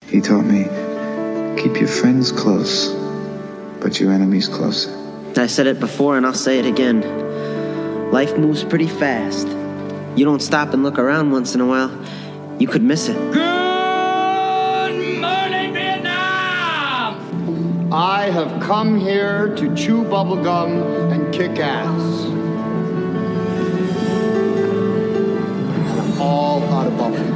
He taught me, keep your friends close, but your enemies closer. I said it before and I'll say it again. Life moves pretty fast. You don't stop and look around once in a while, you could miss it. Good morning, Vietnam! I have come here to chew bubblegum and kick ass. I'm all out of bubblegum.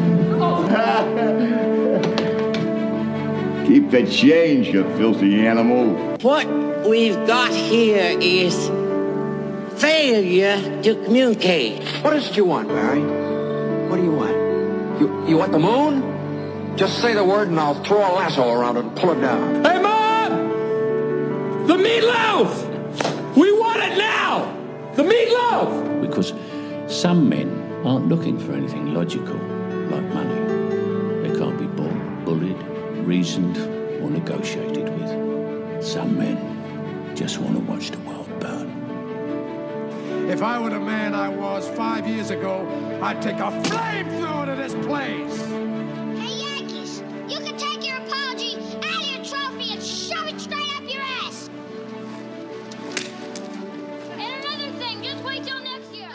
Keep the change, you filthy animal. What we've got here is failure to communicate. What is it you want, Barry? What do you want? You want the moon? Just say the word and I'll throw a lasso around it and pull it down. Hey, Mom! The meatloaf! We want it now! The meatloaf! Because some men aren't looking for anything logical, like money. They can't be bought, bullied, reasoned, or negotiated with. Some men just want to watch the world burn. If I were the man I was 5 years ago, I'd take a flamethrower to this place. Hey, Yankees, you can take your apology out of your trophy and shove it straight up your ass. And another thing, just wait till next year.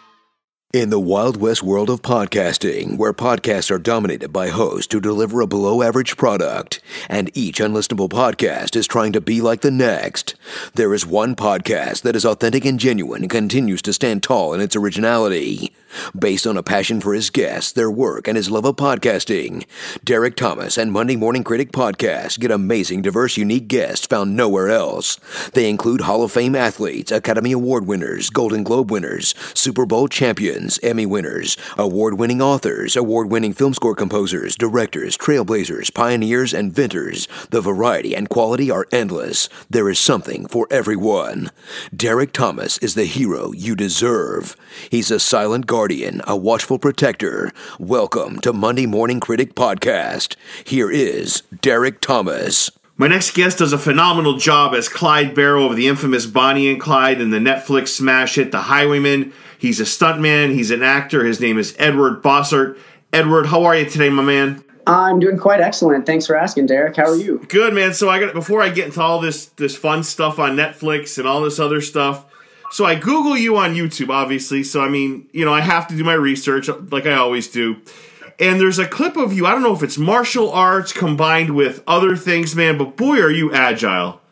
In the Wild West world of podcasting, where podcasts are dominated by hosts who deliver a below-average product, and each unlistenable podcast is trying to be like the next, there is one podcast that is authentic and genuine and continues to stand tall in its originality. Based on a passion for his guests, their work, and his love of podcasting, Derek Thomas and Monday Morning Critic Podcast get amazing, diverse, unique guests found nowhere else. They include Hall of Fame athletes, Academy Award winners, Golden Globe winners, Super Bowl champions, Emmy winners, award-winning authors, award-winning film score composers, directors, trailblazers, pioneers, and inventors. The variety and quality are endless. There is something for everyone. Derek Thomas is the hero you deserve. He's a silent guardian, a watchful protector. Welcome to Monday Morning Critic Podcast. Here is Derek Thomas. My next guest does a phenomenal job as Clyde Barrow of the infamous Bonnie and Clyde and the Netflix smash hit The Highwayman. He's a stuntman. He's an actor. His name is Edward Bossert. Edward, how are you today, my man? I'm doing quite excellent. Thanks for asking, Derek. How are you? Good, man. So before I get into all this fun stuff on Netflix and all this other stuff, so I Google you on YouTube, obviously. So, I mean, I have to do my research like I always do. And there's a clip of you. I don't know if it's martial arts combined with other things, man, but boy, are you agile.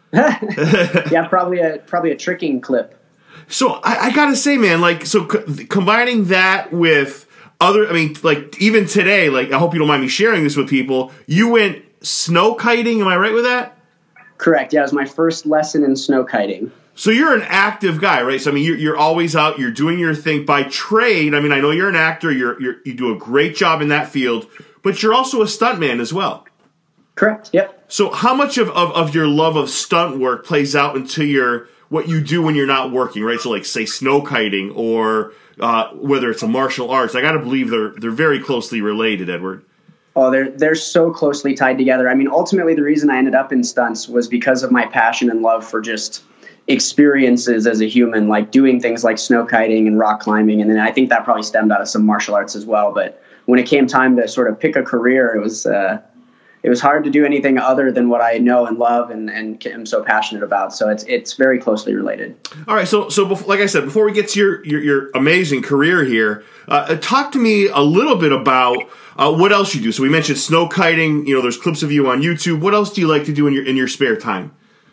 Yeah, probably a tricking clip. So I gotta say, man, combining that with other, even today, I hope you don't mind me sharing this with people. You went snow kiting, am I right with that? Correct. Yeah, it was my first lesson in snow kiting. So you're an active guy, right? So you're always out, you're doing your thing by trade. I know you're an actor, you do a great job in that field, but you're also a stuntman as well. Correct. Yep. So how much of your love of stunt work plays out into what you do when you're not working, right? So say snow kiting or whether it's a martial arts, I got to believe they're very closely related, Edward. Oh, they're so closely tied together. Ultimately the reason I ended up in stunts was because of my passion and love for just experiences as a human, like doing things like snow kiting and rock climbing. And then I think that probably stemmed out of some martial arts as well. But when it came time to sort of pick a career, it was hard to do anything other than what I know and love and am so passionate about. So it's very closely related. All right. So like I said, before we get to your amazing career here, talk to me a little bit about what else you do. So we mentioned snow kiting. There's clips of you on YouTube. What else do you like to do in your spare time?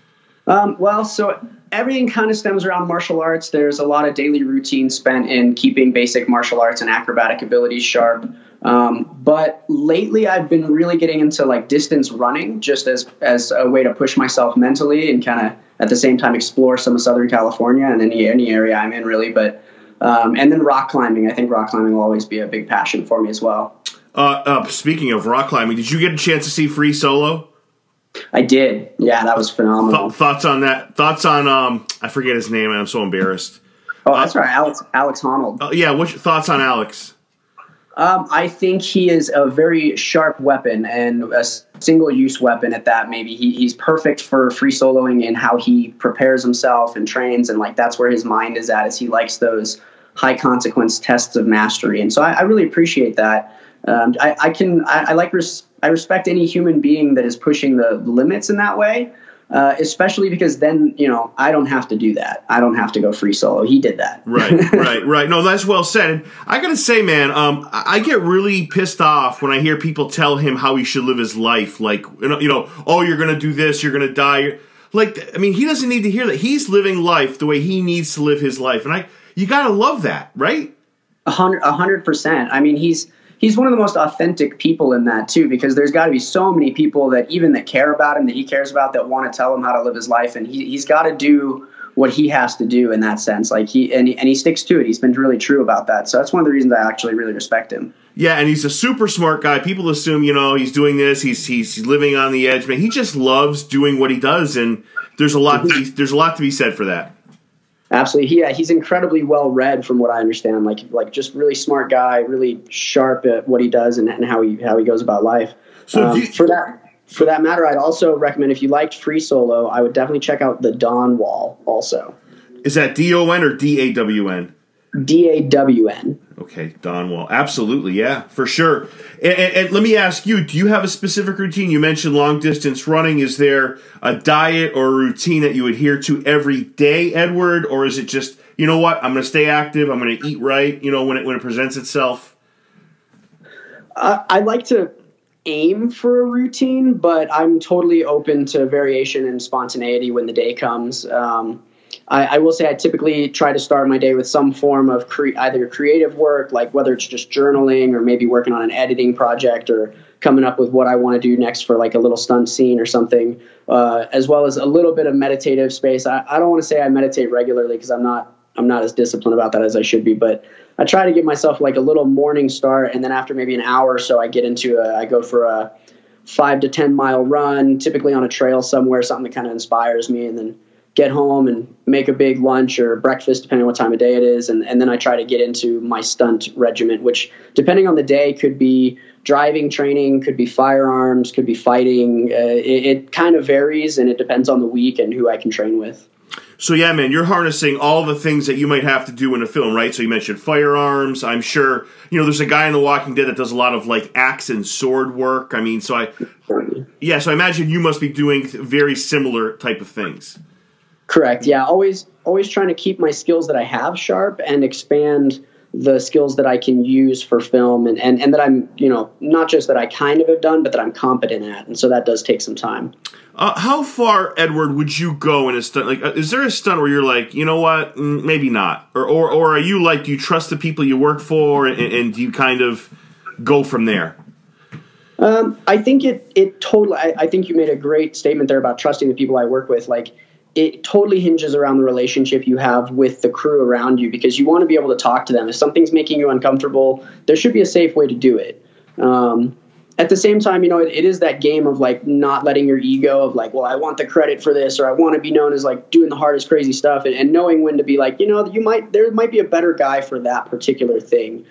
So everything kind of stems around martial arts. There's a lot of daily routine spent in keeping basic martial arts and acrobatic abilities sharp. But lately I've been really getting into distance running just as a way to push myself mentally and kind of at the same time explore some of Southern California and any area I'm in really. But, and then rock climbing. I think rock climbing will always be a big passion for me as well. Speaking of rock climbing, did you get a chance to see Free Solo? I did. Yeah, that was phenomenal. Thoughts on that? Thoughts on, I forget his name and I'm so embarrassed. Oh, that's right. Alex Honnold. Yeah. What's your thoughts on Alex? I think he is a very sharp weapon and a single-use weapon at that. Maybe he's perfect for free soloing in how he prepares himself and trains, and that's where his mind is at. Is he likes those high-consequence tests of mastery, and so I really appreciate that. I like I respect any human being that is pushing the limits in that way. Especially because then, I don't have to do that. I don't have to go free solo. He did that. Right. No, that's well said. And I got to say, man, I get really pissed off when I hear people tell him how he should live his life. Like, oh, you're going to do this, you're going to die. Like, I mean, he doesn't need to hear that. He's living life the way he needs to live his life. And you got to love that, right? 100%. I mean, he's one of the most authentic people in that too, because there's got to be so many people that care about him, that he cares about, that want to tell him how to live his life. And he's got to do what he has to do in that sense. Like he sticks to it. He's been really true about that. So that's one of the reasons I actually really respect him. Yeah. And he's a super smart guy. People assume, he's doing this. He's living on the edge, man. He just loves doing what he does. And there's a lot to be said for that. Absolutely. He's incredibly well read from what I understand. Like just really smart guy, really sharp at what he does and how he goes about life. So for that matter, I'd also recommend, if you liked Free Solo, I would definitely check out the Dawn Wall also. Is that D-O-N or D-A-W-N? D-A-W-N. Okay, Dawn Wall. Absolutely, yeah, for sure. And let me ask you, do you have a specific routine? You mentioned long-distance running. Is there a diet or a routine that you adhere to every day, Edward? Or is it just, you know what, I'm going to stay active, I'm going to eat right, when it presents itself? I'd like to aim for a routine, but I'm totally open to variation and spontaneity when the day comes. I will say I typically try to start my day with some form of either creative work, like whether it's just journaling or maybe working on an editing project or coming up with what I want to do next for like a little stunt scene or something, as well as a little bit of meditative space. I don't want to say I meditate regularly because I'm not as disciplined about that as I should be, but I try to give myself like a little morning start, and then after maybe an hour or so, I go for a 5 to 10 mile run, typically on a trail somewhere, something that kind of inspires me, and then get home and make a big lunch or breakfast, depending on what time of day it is. And then I try to get into my stunt regiment, which depending on the day could be driving training, could be firearms, could be fighting. It kind of varies, and it depends on the week and who I can train with. So yeah, man, you're harnessing all the things that you might have to do in a film, right? So you mentioned firearms. I'm sure, there's a guy in The Walking Dead that does a lot of like axe and sword work. I mean, so I imagine you must be doing very similar type of things. Correct. Yeah. Always trying to keep my skills that I have sharp and expand the skills that I can use for film and that I'm, not just that I kind of have done, but that I'm competent at. And so that does take some time. How far, Edward, would you go in a stunt? Like, is there a stunt where you're like, you know what, maybe not? Or are you like, do you trust the people you work for and do you kind of go from there? I think it totally, I think you made a great statement there about trusting the people I work with. Like, it totally hinges around the relationship you have with the crew around you, because you want to be able to talk to them. If something's making you uncomfortable, there should be a safe way to do it. At the same time, it is that game of like not letting your ego of like, well, I want the credit for this, or I want to be known as like doing the hardest, crazy stuff, and knowing when to be like, there might be a better guy for that particular thing.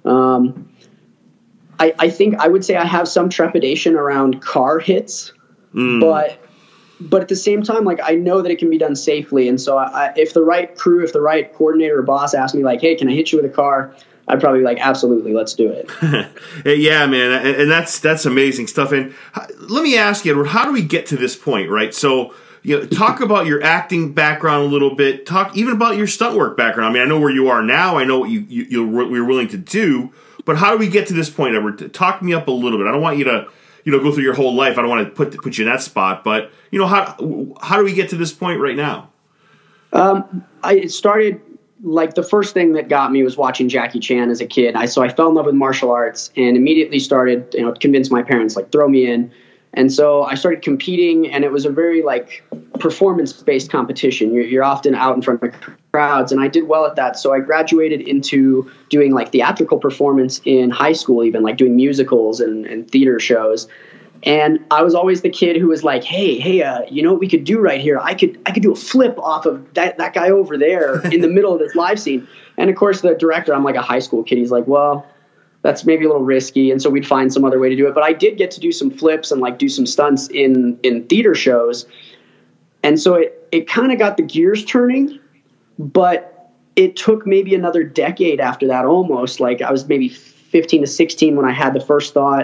I think I would say I have some trepidation around car hits, but at the same time, like, I know that it can be done safely. And so if the right crew, if the right coordinator or boss asked me like, hey, can I hit you with a car? I'd probably be like, absolutely, let's do it. Yeah, man. And that's amazing stuff. And let me ask you, Edward, how do we get to this point, right? So, talk about your acting background a little bit. Talk even about your stunt work background. I mean, I know where you are now. I know what you're willing to do. But how do we get to this point, Edward? Talk me up a little bit. I don't want you to go through your whole life. I don't want to put you in that spot. But, how do we get to this point right now? I started, like, the first thing that got me was watching Jackie Chan as a kid. So I fell in love with martial arts and immediately started, to convince my parents, like, throw me in. And so I started competing, and it was a very, like, performance-based competition. You're often out in front of crowds, and I did well at that. So I graduated into doing, like, theatrical performance in high school, even, like, doing musicals and theater shows. And I was always the kid who was like, hey, you know what we could do right here? I could do a flip off of that guy over there in the middle of this live scene. And, of course, the director, I'm like a high school kid. He's like, well, that's maybe a little risky. And so we'd find some other way to do it. But I did get to do some flips and like do some stunts in theater shows. And so it kind of got the gears turning, but it took maybe another decade after that, almost. Like I was maybe 15 to 16 when I had the first thought.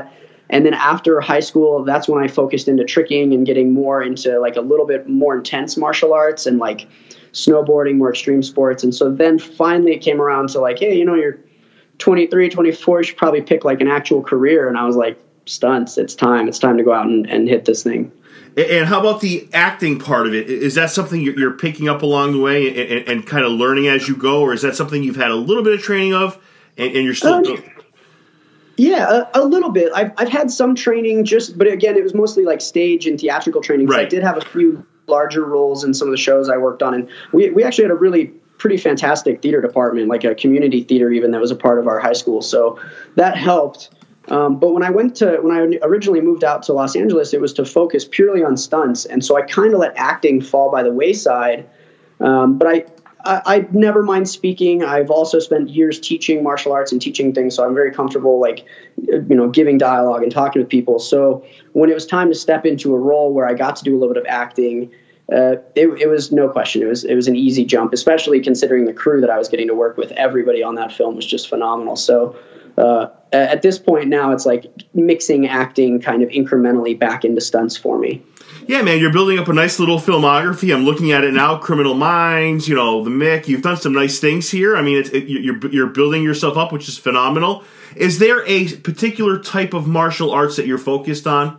And then after high school, that's when I focused into tricking and getting more into like a little bit more intense martial arts and like snowboarding, more extreme sports. And so then finally it came around to like, hey, you're 23, 24, you should probably pick like an actual career. And I was like, stunts, it's time to go out and hit this thing. And how about the acting part of it? Is that something you're picking up along the way and kind of learning as you go, or is that something you've had a little bit of training of and you're still Yeah, a little bit. I've had some training, but again, it was mostly like stage and theatrical training. Right. I did have a few larger roles in some of the shows I worked on, and we actually had a really pretty fantastic theater department, like a community theater even, that was a part of our high school. So that helped. But when I originally moved out to Los Angeles, it was to focus purely on stunts. And so I kind of let acting fall by the wayside. But I never mind speaking. I've also spent years teaching martial arts and teaching things. So I'm very comfortable, like, giving dialogue and talking with people. So when it was time to step into a role where I got to do a little bit of acting, it was no question. It was an easy jump, especially considering the crew that I was getting to work with. Everybody on that film was just phenomenal. So, at this point now, it's like mixing acting kind of incrementally back into stunts for me. Yeah, man, you're building up a nice little filmography. I'm looking at it now. Criminal Minds, The Mick. You've done some nice things here. I mean, you're building yourself up, which is phenomenal. Is there a particular type of martial arts that you're focused on?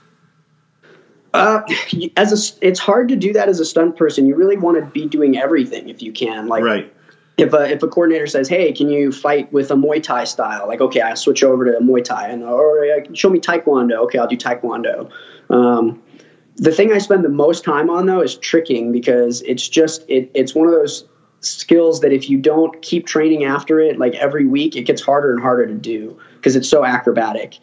It's hard to do that as a stunt person. You really want to be doing everything if you can. Like, right. If a coordinator says, "Hey, can you fight with a Muay Thai style?" Like, okay, I'll switch over to Muay Thai, or show me Taekwondo. Okay, I'll do Taekwondo. The thing I spend the most time on though is tricking, because it's one of those skills that if you don't keep training after it, like every week, it gets harder and harder to do because it's so acrobatic.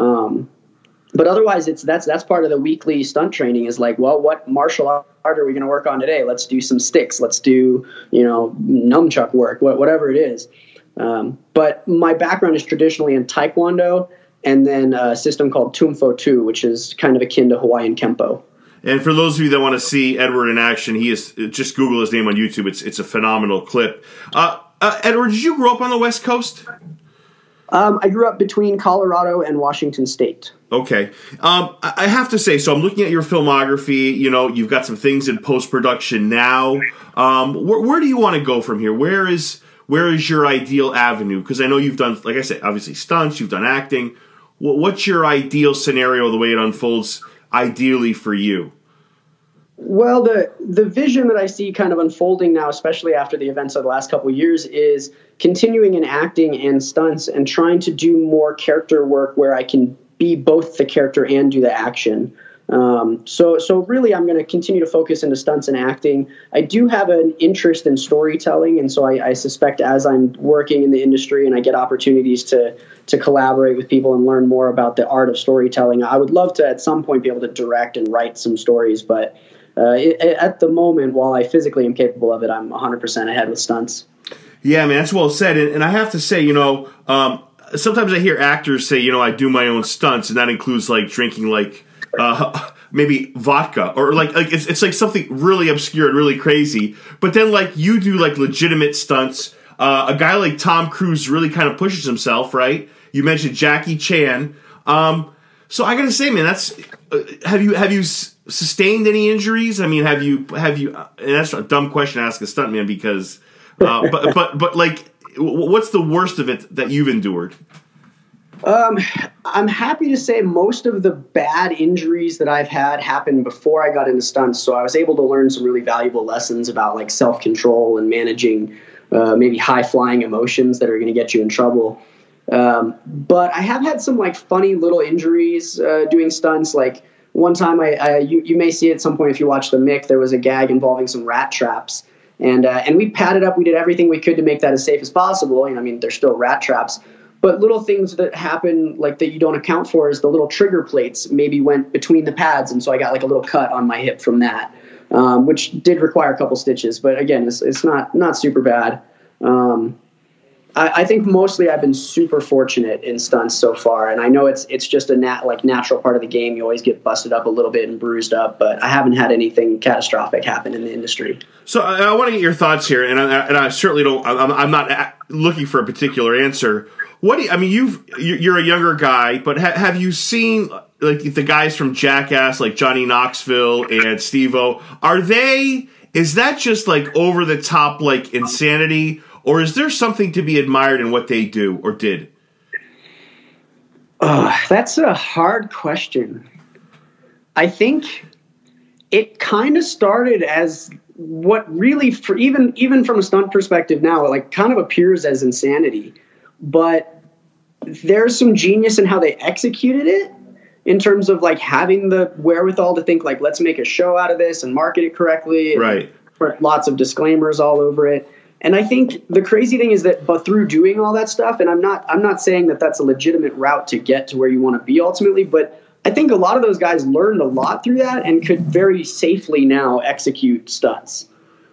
But otherwise, that's part of the weekly stunt training is like, well, what martial art are we going to work on today? Let's do some sticks. Let's do, nunchuck work, whatever it is. But my background is traditionally in Taekwondo and then a system called Tumfo 2, which is kind of akin to Hawaiian Kempo. And for those of you that want to see Edward in action, just Google his name on YouTube. It's a phenomenal clip. Edward, did you grow up on the West Coast? I grew up between Colorado and Washington State. Okay. I have to say, so I'm looking at your filmography. You've got some things in post-production now. Where do you want to go from here? Where is your ideal avenue? Because I know you've done, like I said, obviously stunts, you've done acting. What's your ideal scenario, the way it unfolds ideally for you? Well, the vision that I see kind of unfolding now, especially after the events of the last couple of years, is continuing in acting and stunts and trying to do more character work where I can be both the character and do the action. So really, I'm going to continue to focus into stunts and acting. I do have an interest in storytelling, and so I suspect as I'm working in the industry and I get opportunities to collaborate with people and learn more about the art of storytelling, I would love to at some point be able to direct and write some stories, but at the moment, while I physically am capable of it, I'm 100% ahead with stunts. Yeah, man, that's well said. And I have to say, sometimes I hear actors say, I do my own stunts, and that includes like drinking like maybe vodka or like it's like something really obscure and really crazy. But then like you do like legitimate stunts. A guy like Tom Cruise really kind of pushes himself, right? You mentioned Jackie Chan. So I gotta say, man, that's have you sustained any injuries? I mean, have you? And that's a dumb question to ask a stuntman because, but like, what's the worst of it that you've endured? I'm happy to say most of the bad injuries that I've had happened before I got into stunts, so I was able to learn some really valuable lessons about like self-control and managing maybe high-flying emotions that are going to get you in trouble. But I have had some like funny little injuries doing stunts. Like one time, you may see at some point if you watch The Mick, there was a gag involving some rat traps, and we padded up. We did everything we could to make that as safe as possible. I mean, they're still rat traps, but little things that happen like that you don't account for is the little trigger plates maybe went between the pads, and so I got like a little cut on my hip from that, which did require a couple stitches. But again, it's not super bad. I think mostly I've been super fortunate in stunts so far, and I know it's just a natural part of the game. You always get busted up a little bit and bruised up, but I haven't had anything catastrophic happen in the industry. So I want to get your thoughts here, and I certainly don't. I'm not looking for a particular answer. What do you, I mean? You're a younger guy, but have you seen like the guys from Jackass, like Johnny Knoxville and Steve-O? Is that just like over the top like insanity? Or is there something to be admired in what they do or did? That's a hard question. I think it kind of started as what really, for even from a stunt perspective now, like kind of appears as insanity. But there's some genius in how they executed it in terms of like having the wherewithal to think like, let's make a show out of this and market it correctly. And right. Put lots of disclaimers all over it. And I think the crazy thing is that, but through doing all that stuff, and I'm not saying that that's a legitimate route to get to where you want to be ultimately, but I think a lot of those guys learned a lot through that and could very safely now execute stunts.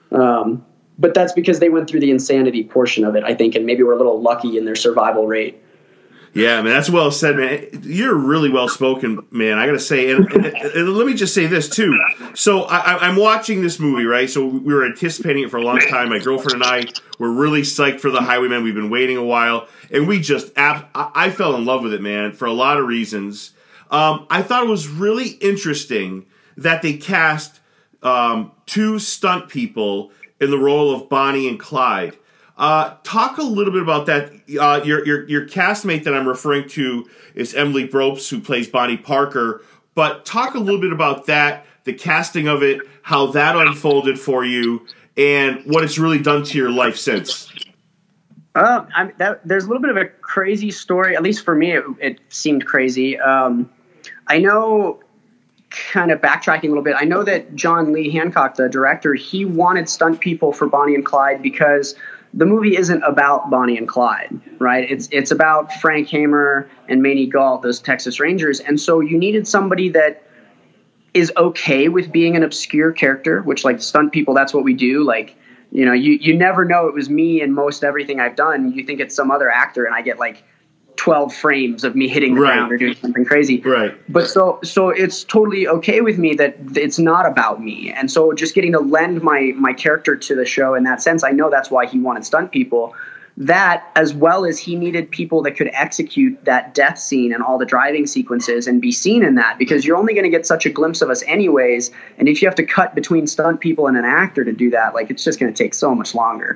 But that's because they went through the insanity portion of it, I think, and maybe were a little lucky in their survival rate. Yeah, man, that's well said, man. You're really well spoken, man. I got to say, and let me just say this too. So I'm watching this movie, right? So we were anticipating it for a long time. My girlfriend and I were really psyched for The Highwaymen. We've been waiting a while, and we just I fell in love with it, man, for a lot of reasons. I thought it was really interesting that they cast two stunt people in the role of Bonnie and Clyde. Talk a little bit about that. Your castmate that I'm referring to is Emily Bropes, who plays Bonnie Parker. But talk a little bit about that, the casting of it, how that unfolded for you, and what it's really done to your life since. There's a little bit of a crazy story. At least for me, it seemed crazy. I know, kind of backtracking a little bit, I know that John Lee Hancock, the director, he wanted stunt people for Bonnie and Clyde because the movie isn't about Bonnie and Clyde, right? It's about Frank Hamer and Maney Gault, those Texas Rangers. And so you needed somebody that is okay with being an obscure character, which like stunt people, that's what we do. Like, you know, you never know it was me in most everything I've done. You think it's some other actor and I get like 12 frames of me hitting the ground or doing something crazy. Right. But so it's totally okay with me that it's not about me. And so just getting to lend my character to the show in that sense, I know that's why he wanted stunt people. That, as well as he needed people that could execute that death scene and all the driving sequences and be seen in that, because you're only going to get such a glimpse of us anyways. And if you have to cut between stunt people and an actor to do that, like it's just going to take so much longer.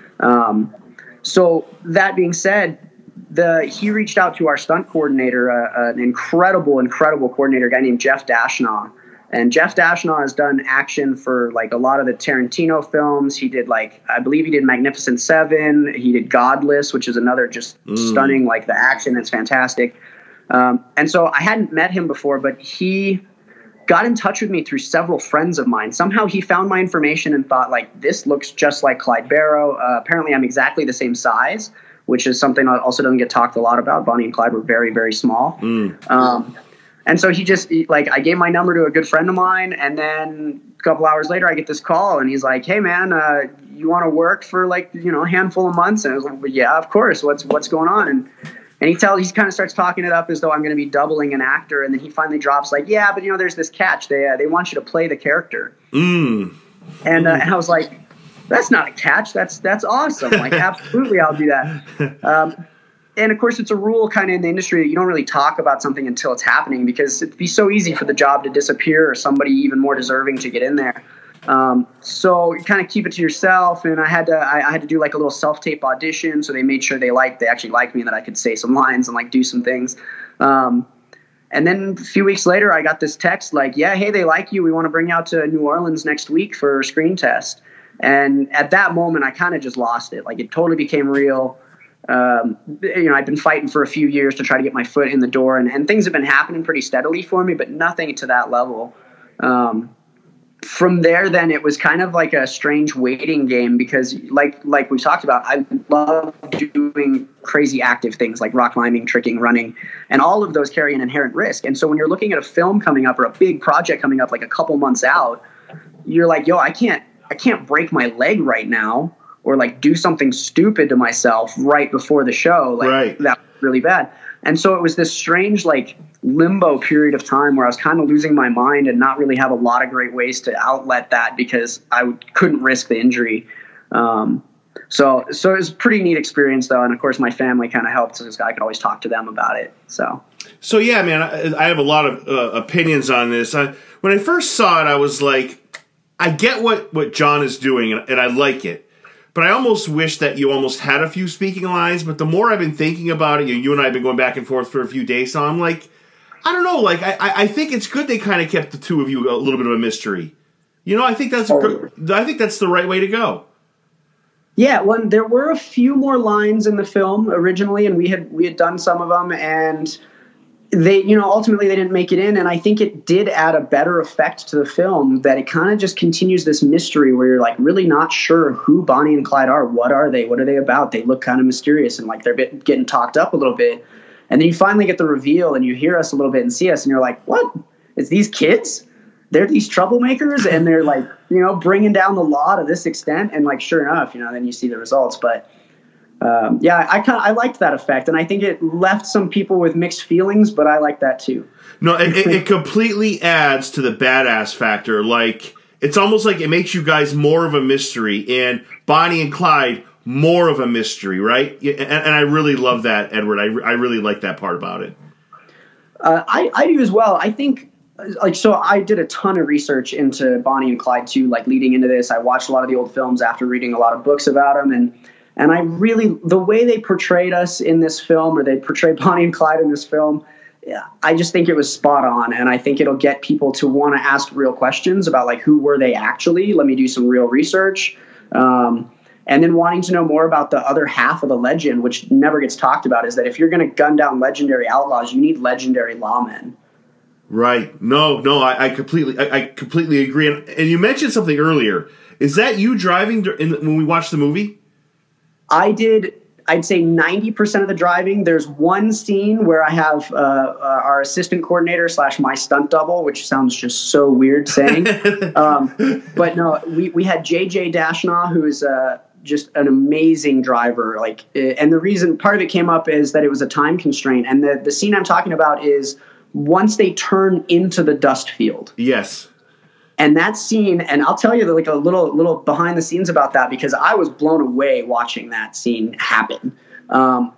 So that being said, he reached out to our stunt coordinator, an incredible coordinator, a guy named Jeff Dashnaw. And Jeff Dashnaw has done action for like a lot of the Tarantino films. He did I believe he did Magnificent Seven. He did Godless, which is another just stunning, like the action that's fantastic. And so I hadn't met him before, but he got in touch with me through several friends of mine. Somehow he found my information and thought like, this looks just like Clyde Barrow. Apparently I'm exactly the same size, which is something that also doesn't get talked a lot about. Bonnie and Clyde were very, very small. And so I gave my number to a good friend of mine, and then a couple hours later I get this call, and he's like, hey man, you want to work for a handful of months? And I was like, well, yeah, of course. What's going on? And he kind of starts talking it up as though I'm going to be doubling an actor. And then he finally drops like, yeah, but there's this catch. They want you to play the character. And I was like, that's not a catch. That's awesome. Like, absolutely, I'll do that. And of course, it's a rule kind of in the industry that you don't really talk about something until it's happening, because it'd be so easy for the job to disappear or somebody even more deserving to get in there. So you kind of keep it to yourself. And I had to do like a little self-tape audition. So they made sure they actually liked me and that I could say some lines and like do some things. And then a few weeks later, I got this text like, yeah, hey, they like you. We want to bring you out to New Orleans next week for a screen test. And at that moment, I kind of just lost it. Like, it totally became real. I'd been fighting for a few years to try to get my foot in the door, and things have been happening pretty steadily for me, but nothing to that level. From there, then it was kind of like a strange waiting game, because like we talked about, I love doing crazy active things like rock climbing, tricking, running, and all of those carry an inherent risk. And so when you're looking at a film coming up or a big project coming up like a couple months out, you're like, yo, I can't break my leg right now, or like do something stupid to myself right before the show. Like that was really bad. And so it was this strange like limbo period of time where I was kind of losing my mind and not really have a lot of great ways to outlet that because I couldn't risk the injury. So it was a pretty neat experience though. And of course my family kind of helped because I could always talk to them about it. So yeah, man, I have a lot of opinions on this. When I first saw it, I was like, I get what John is doing and I like it. But I almost wish that you almost had a few speaking lines. But the more I've been thinking about it, you and I have been going back and forth for a few days. So I'm like, I don't know. Like, I think it's good they kind of kept the two of you a little bit of a mystery. I think that's the right way to go. Yeah, well, there were a few more lines in the film originally, and we had done some of them, and they, ultimately they didn't make it in, and I think it did add a better effect to the film that it kind of just continues this mystery where you're like really not sure who Bonnie and Clyde are. What are they? What are they about? They look kind of mysterious and like they're getting talked up a little bit. And then you finally get the reveal and you hear us a little bit and see us and you're like, what? It's these kids? They're these troublemakers and they're like, bringing down the law to this extent. And like, sure enough, then you see the results. But I liked that effect, and I think it left some people with mixed feelings, but I like that too. No, it completely adds to the badass factor. Like, it's almost like it makes you guys more of a mystery, and Bonnie and Clyde more of a mystery, right? And I really love that, Edward. I really like that part about it. I do as well. I think, so I did a ton of research into Bonnie and Clyde too, like leading into this. I watched a lot of the old films after reading a lot of books about them, and I really, the way they portrayed us in this film, or they portrayed Bonnie and Clyde in this film, I just think it was spot on. And I think it'll get people to want to ask real questions about like, who were they actually? Let me do some real research. And then wanting to know more about the other half of the legend, which never gets talked about, is that if you're going to gun down legendary outlaws, you need legendary lawmen. Right. No, I completely agree. And you mentioned something earlier. Is that you driving when we watched the movie? I'd say 90% of the driving. There's one scene where I have our assistant coordinator / my stunt double, which sounds just so weird saying. But no, we had JJ Dashnaw, who is just an amazing driver. And the reason part of it came up is that it was a time constraint. And the scene I'm talking about is once they turn into the dust field. Yes. And that scene, and I'll tell you like a little behind the scenes about that, because I was blown away watching that scene happen. I'm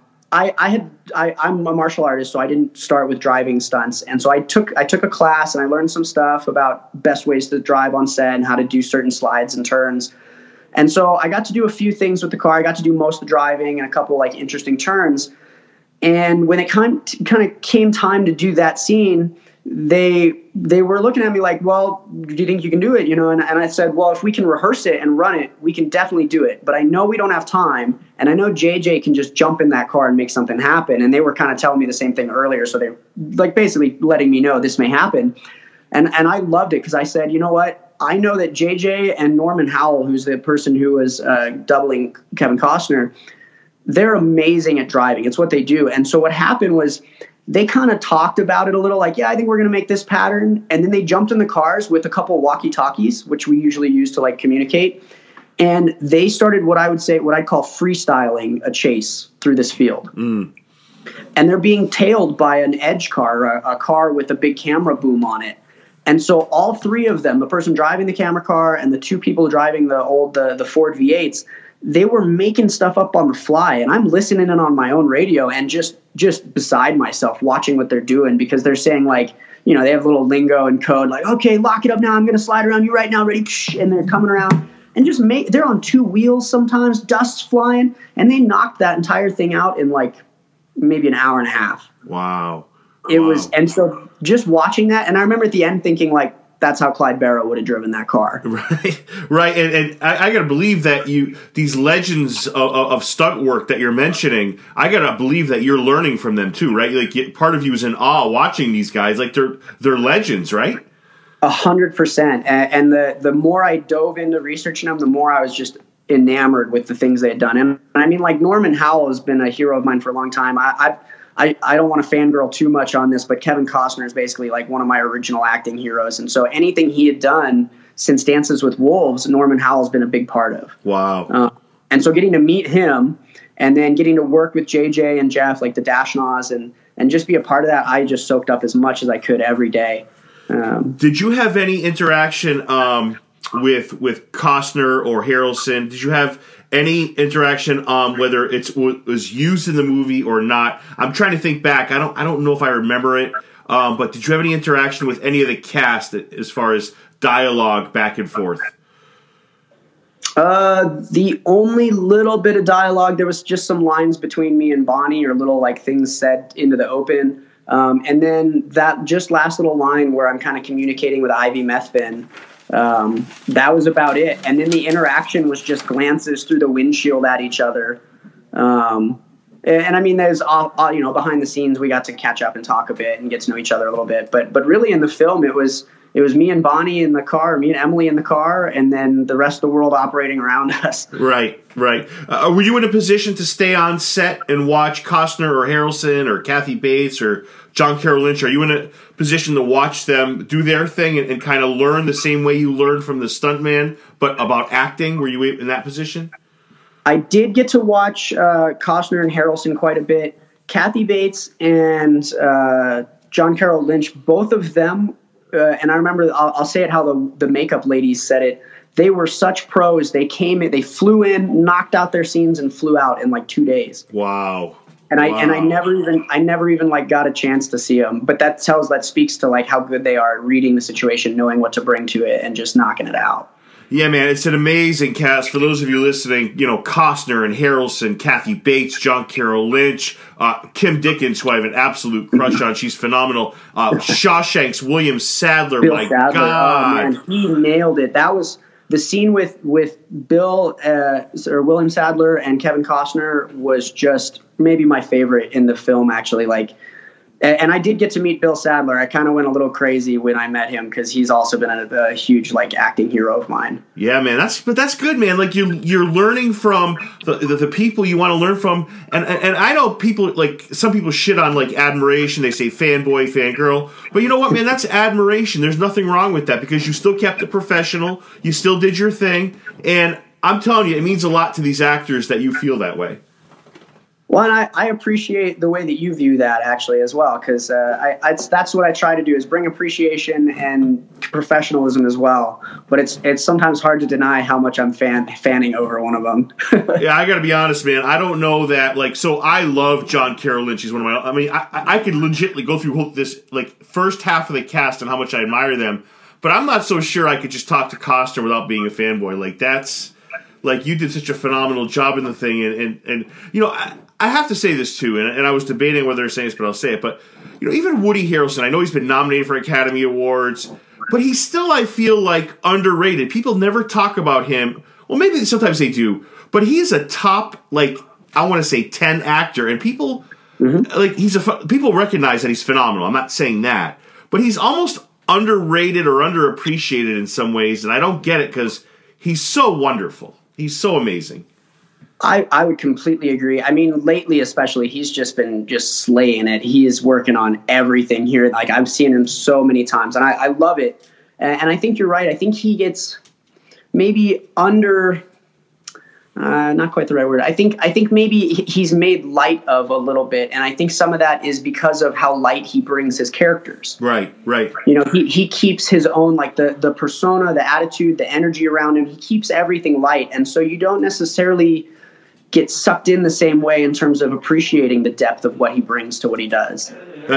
a martial artist, so I didn't start with driving stunts. And so I took a class and I learned some stuff about best ways to drive on set and how to do certain slides and turns. And so I got to do a few things with the car. I got to do most of the driving and a couple like interesting turns. And when it kind of came time to do that scene, they were looking at me like, well, do you think you can do it? And I said, well, if we can rehearse it and run it, we can definitely do it. But I know we don't have time. And I know JJ can just jump in that car and make something happen. And they were kind of telling me the same thing earlier. So they like basically letting me know this may happen. And I loved it because I said, you know what? I know that JJ and Norman Howell, who's the person who was doubling Kevin Costner, they're amazing at driving. It's what they do. And so what happened was they kind of talked about it a little like, yeah, I think we're going to make this pattern. And then they jumped in the cars with a couple walkie-talkies, which we usually use to like communicate. And they started what I'd call freestyling a chase through this field. Mm. And they're being tailed by an Edge car, a car with a big camera boom on it. And so all three of them, the person driving the camera car and the two people driving the Ford V8s, they were making stuff up on the fly. And I'm listening in on my own radio and just beside myself watching what they're doing, because they're saying like, they have little lingo and code like, okay, lock it up now. I'm going to slide around you right now. Ready? And they're coming around and they're on two wheels sometimes, dust's flying. And they knocked that entire thing out in like maybe an hour and a half. Wow. It was, and so just watching that, and I remember at the end thinking like, that's how Clyde Barrow would have driven that car. Right. And I got to believe that these legends of stunt work that you're mentioning, I got to believe that you're learning from them too, right? Like part of you is in awe watching these guys. Like they're legends, right? 100%. And the more I dove into researching them, the more I was just enamored with the things they had done. And I mean, like Norman Howell has been a hero of mine for a long time. I don't want to fangirl too much on this, but Kevin Costner is basically like one of my original acting heroes. And so anything he had done since Dances with Wolves, Norman Howell's been a big part of. Wow. And so getting to meet him and then getting to work with JJ and Jeff, like the Dashnaws, and just be a part of that, I just soaked up as much as I could every day. Did you have any interaction with Costner or Harrelson? Did you have any interaction whether it was used in the movie or not? I'm trying to think back. I don't know if I remember it, but did you have any interaction with any of the cast as far as dialogue back and forth? The only little bit of dialogue, there was just some lines between me and Bonnie, or little like things said into the open. And then that just last little line where I'm kind of communicating with Ivy Methvin, that was about it. And then the interaction was just glances through the windshield at each other. And I mean, there's all, behind the scenes, we got to catch up and talk a bit and get to know each other a little bit. But really in the film, it was me and Bonnie in the car, me and Emily in the car, and then the rest of the world operating around us. Right. Were you in a position to stay on set and watch Costner or Harrelson or Kathy Bates or John Carroll Lynch? Are you in a position to watch them do their thing and kind of learn the same way you learned from the stuntman, but about acting? Were you in that position? I did get to watch Costner and Harrelson quite a bit. Kathy Bates and John Carroll Lynch, both of them, and I remember, I'll say it how the makeup ladies said it. They were such pros. They came in, they flew in, knocked out their scenes, and flew out in like 2 days. Wow. And I never even like got a chance to see them. But that speaks to like how good they are at reading the situation, knowing what to bring to it, and just knocking it out. Yeah, man, it's an amazing cast. For those of you listening, Costner and Harrelson, Kathy Bates, John Carroll Lynch, Kim Dickens, who I have an absolute crush on. She's phenomenal. Shawshank's William Sadler. Bill my Sadler. God. Oh, man, he nailed it. That was the scene with Bill or William Sadler and Kevin Costner was just maybe my favorite in the film, actually. Like, and I did get to meet Bill Sadler. I kind of went a little crazy when I met him because he's also been a huge like acting hero of mine. Yeah, man, that's good, man. Like you're learning from the people you want to learn from, and I know people like some people shit on like admiration. They say fanboy, fangirl, but you know what, man? That's admiration. There's nothing wrong with that because you still kept it professional. You still did your thing, and I'm telling you, it means a lot to these actors that you feel that way. Well, and I appreciate the way that you view that actually as well, because that's what I try to do is bring appreciation and professionalism as well. But it's sometimes hard to deny how much I'm fanning over one of them. Yeah, I got to be honest, man. I don't know that. Like, so I love John Carroll Lynch. He's one of my. I mean, I could legitimately go through this like first half of the cast and how much I admire them. But I'm not so sure I could just talk to Costner without being a fanboy. Like that's like you did such a phenomenal job in the thing, and I have to say this too, and I was debating whether to say this, but I'll say it. But even Woody Harrelson, I know he's been nominated for Academy Awards, but he's still, I feel like, underrated. People never talk about him. Well, maybe sometimes they do, but he's a top, like I want to say 10 actor, and people people recognize that he's phenomenal. I'm not saying that, but he's almost underrated or underappreciated in some ways, and I don't get it because he's so wonderful. He's so amazing. I would completely agree. I mean, lately especially, he's just been slaying it. He is working on everything here. Like, I've seen him so many times, and I love it. And I think you're right. I think he gets maybe under, not quite the right word. I think maybe he's made light of a little bit, and I think some of that is because of how light he brings his characters. Right. He keeps his own, like the persona, the attitude, the energy around him. He keeps everything light, and so you don't necessarily get sucked in the same way in terms of appreciating the depth of what he brings to what he does.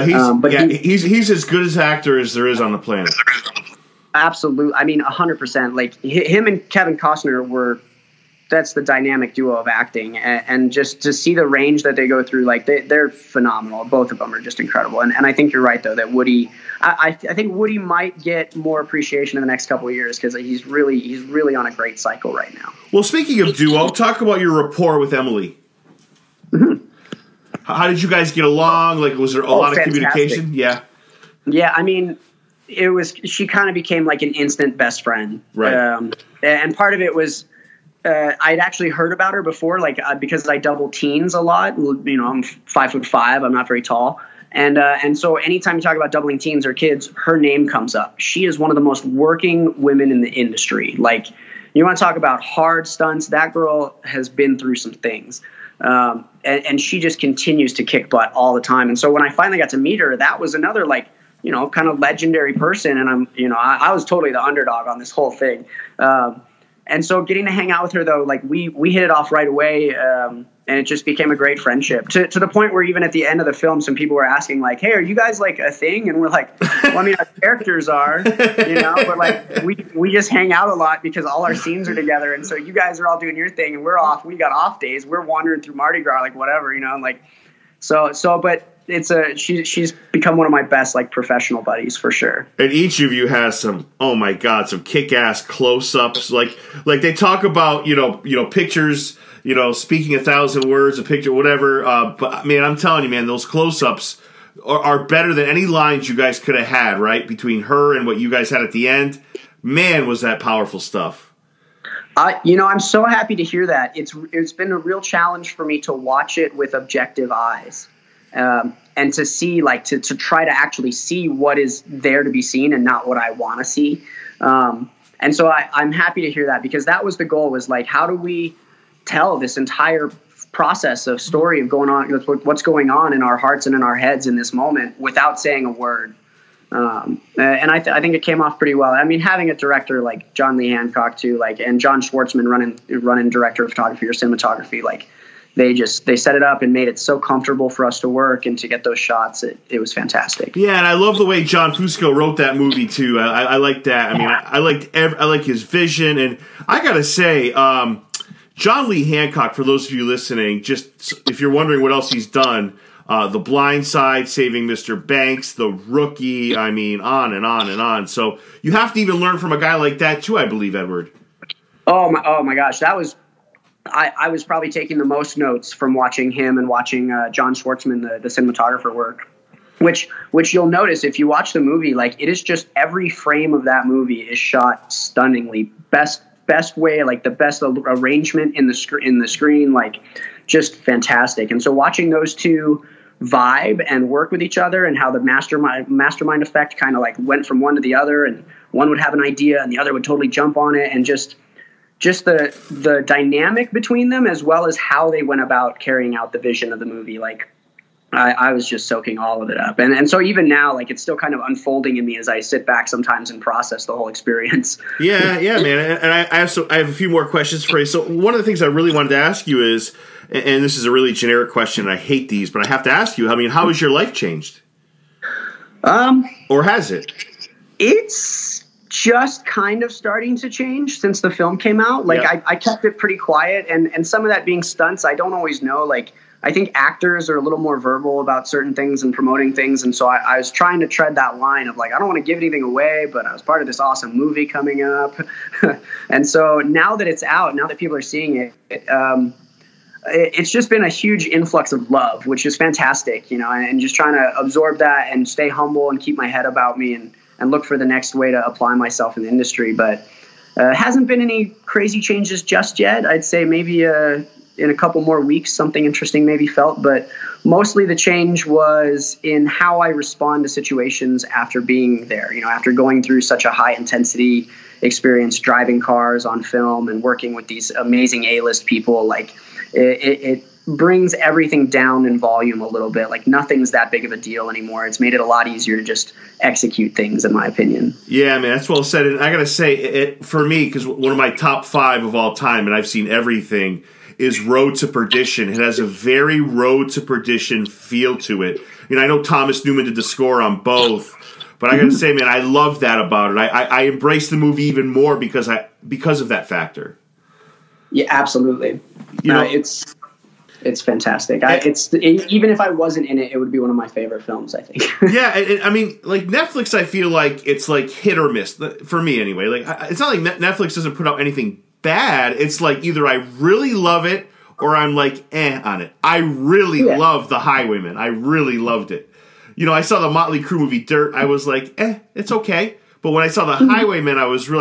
He's as good as actor as there is on the planet. Absolutely. I mean, 100%. Like him and Kevin Costner that's the dynamic duo of acting, and just to see the range that they go through, like they're phenomenal. Both of them are just incredible. And I think you're right though, that Woody, I think Woody might get more appreciation in the next couple of years because he's really on a great cycle right now. Well, speaking of duo, talk about your rapport with Emily. Mm-hmm. How did you guys get along? Like, was there a lot of communication? Yeah. I mean, she kind of became like an instant best friend. Right. And part of it was, I'd actually heard about her before, like because I double teens a lot. I'm 5'5". I'm not very tall, and so anytime you talk about doubling teens or kids, her name comes up. She is one of the most working women in the industry. Like, you want to talk about hard stunts. That girl has been through some things. And she just continues to kick butt all the time. And so when I finally got to meet her, that was another kind of legendary person. And I was totally the underdog on this whole thing. And so getting to hang out with her though, we hit it off right away. And it just became a great friendship to the point where even at the end of the film, some people were asking hey, are you guys a thing? And we're like, well, I mean, our characters are, but we just hang out a lot because all our scenes are together. And so you guys are all doing your thing and we're off. We got off days. We're wandering through Mardi Gras, whatever, but she's become one of my best professional buddies for sure. And each of you has some some kick-ass close-ups. Like they talk about pictures, speaking 1,000 words, a picture, whatever. But man, I'm telling you, man, those close-ups are better than any lines you guys could have had, right? Between her and what you guys had at the end, man, was that powerful stuff. I'm so happy to hear that. It's been a real challenge for me to watch it with objective eyes. And to see, to try to actually see what is there to be seen and not what I want to see. And so I'm happy to hear that because that was the goal was how do we tell this entire process of story of what's going on in our hearts and in our heads in this moment without saying a word. And I think it came off pretty well. I mean, having a director like John Lee Hancock too, and John Schwartzman running director of photography or cinematography, they set it up and made it so comfortable for us to work and to get those shots. It was fantastic. Yeah, and I love the way John Fusco wrote that movie too. I like that. I mean, I like his vision, and I gotta say, John Lee Hancock. For those of you listening, just if you're wondering what else he's done, The Blind Side, Saving Mr. Banks, The Rookie. I mean, on and on and on. So you have to even learn from a guy like that too, I believe, Edward. Oh my gosh, that was. I was probably taking the most notes from watching him and watching John Schwartzman, the cinematographer, work. Which you'll notice if you watch the movie, it is just every frame of that movie is shot stunningly. Best way, the best arrangement in the screen, just fantastic. And so watching those two vibe and work with each other and how the mastermind effect kind of went from one to the other, and one would have an idea and the other would totally jump on it, and just the dynamic between them as well as how they went about carrying out the vision of the movie. I was just soaking all of it up. And so even now, it's still kind of unfolding in me as I sit back sometimes and process the whole experience. Yeah, man. And I have a few more questions for you. So one of the things I really wanted to ask you is, and this is a really generic question, and I hate these, but I have to ask you, how has your life changed? Or has it? It's just kind of starting to change since the film came out. I kept it pretty quiet, and some of that being stunts, I don't always know. I think actors are a little more verbal about certain things and promoting things, and so I was trying to tread that line of I don't want to give anything away, but I was part of this awesome movie coming up. And so now that it's out, now that people are seeing it, it's just been a huge influx of love, which is fantastic, and just trying to absorb that and stay humble and keep my head about me and look for the next way to apply myself in the industry. But hasn't been any crazy changes just yet. I'd say maybe in a couple more weeks, something interesting maybe felt. But mostly the change was in how I respond to situations after being there. After going through such a high intensity experience, driving cars on film and working with these amazing A-list people, it brings everything down in volume a little bit. Nothing's that big of a deal anymore. It's made it a lot easier to just execute things, in my opinion. Yeah, man, that's well said. And I gotta say, it for me, because one of my top 5 of all time, and I've seen everything, is Road to Perdition. It has a very Road to Perdition feel to it. I know Thomas Newman did the score on both, but I gotta say, man, I love that about it. I embrace the movie even more because of that factor. Yeah, absolutely. It's fantastic. Even if I wasn't in it, it would be one of my favorite films, I think. Yeah, I mean, Netflix, I feel like it's hit or miss for me anyway. It's not like Netflix doesn't put out anything bad. It's either I really love it or I'm on it. I really love The Highwayman. I really loved it. I saw the Motley Crue movie Dirt. I was it's okay. But when I saw The Highwayman, I was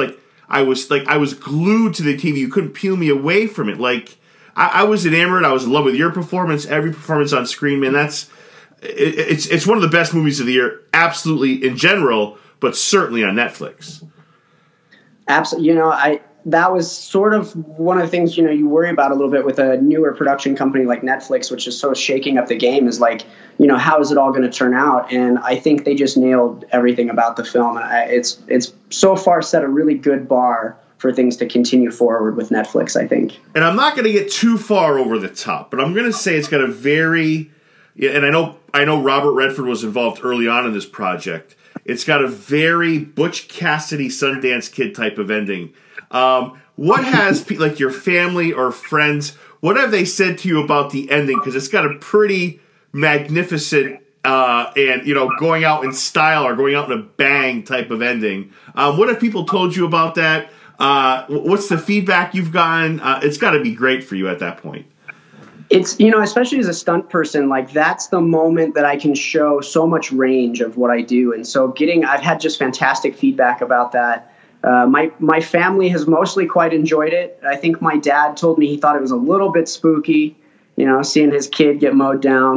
glued to the TV. You couldn't peel me away from it. I was enamored. I was in love with your performance. Every performance on screen, man. It's one of the best movies of the year, absolutely in general, but certainly on Netflix. Absolutely. that was sort of one of the things, you worry about a little bit with a newer production company like Netflix, which is so shaking up the game, is like, how is it all going to turn out? And I think they just nailed everything about the film. And it's so far set a really good bar for things to continue forward with Netflix, I think. And I'm not going to get too far over the top, but I'm going to say it's got a very, and I know Robert Redford was involved early on in this project. It's got a very Butch Cassidy, Sundance Kid type of ending. What has like your family or friends, what have they said to you about the ending? Because it's got a pretty magnificent and going out in style or going out in a bang type of ending. What have people told you about that? What's the feedback you've gotten? It's got to be great for you at that point. It's, especially as a stunt person, like that's the moment that I can show so much range of what I do. And so I've had just fantastic feedback about that. My family has mostly quite enjoyed it. I think my dad told me he thought it was a little bit spooky, seeing his kid get mowed down.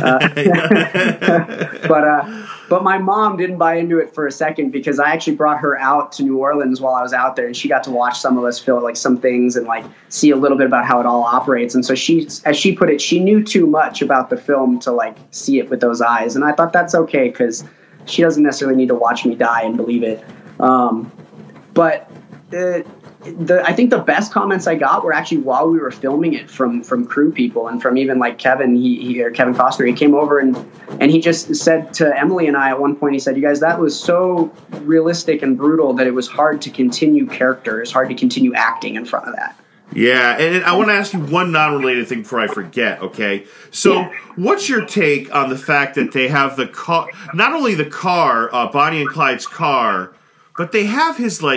But my mom didn't buy into it for a second, because I actually brought her out to New Orleans while I was out there, and she got to watch some of us film like some things and like see a little bit about how it all operates. And so she, as she put it, she knew too much about the film to like see it with those eyes. And I thought that's okay, because she doesn't necessarily need to watch me die and believe it. But I think the best comments I got were actually while we were filming it from crew people and from even like Kevin, Kevin Costner. He came over and he just said to Emily and I at one point, he said, "You guys, that was so realistic and brutal that it was hard to continue character. It's hard to continue acting in front of that." Yeah, and I want to ask you one non-related thing before I forget, okay? So what's your take on the fact that they have the car, not only the car, Bonnie and Clyde's car, but they have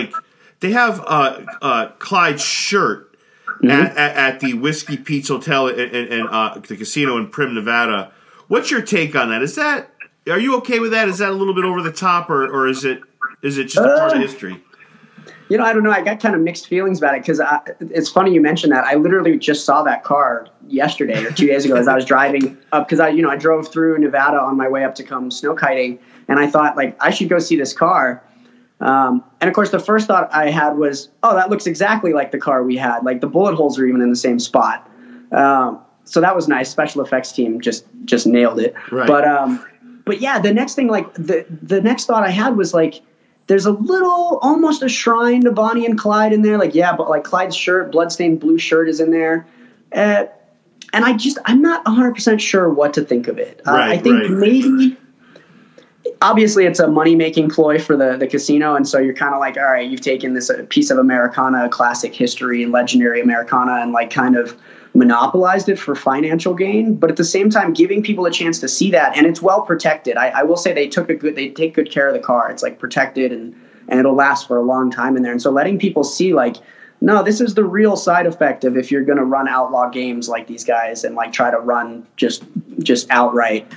Clyde's shirt at the Whiskey Pete's Hotel and the casino in Primm, Nevada. What's your take on that? Are you okay with that? Is that a little bit over the top, or is it just a part of history? I don't know. I got kind of mixed feelings about it, because it's funny you mentioned that. I literally just saw that car yesterday or 2 days ago as I was driving up, because I drove through Nevada on my way up to come snow kiting, and I thought like I should go see this car. And of course, the first thought I had was, oh, that looks exactly like the car we had. Like the bullet holes are even in the same spot. So that was nice. Special effects team just nailed it. Right. But yeah, the next thing, like the next thought I had was like, there's a little, almost a shrine to Bonnie and Clyde in there. Like, yeah, but like Clyde's shirt, bloodstained blue shirt is in there. And I'm not 100% sure what to think of it. I think maybe, obviously it's a money-making ploy for the casino. And so you're kind of like, all right, you've taken this piece of Americana, classic history and legendary Americana, and like kind of monopolized it for financial gain, but at the same time giving people a chance to see that. And it's well protected. I will say they take good care of the car. It's like protected and it'll last for a long time in there. And so letting people see like, no, this is the real side effect of if you're going to run outlaw games like these guys and like try to run just outright.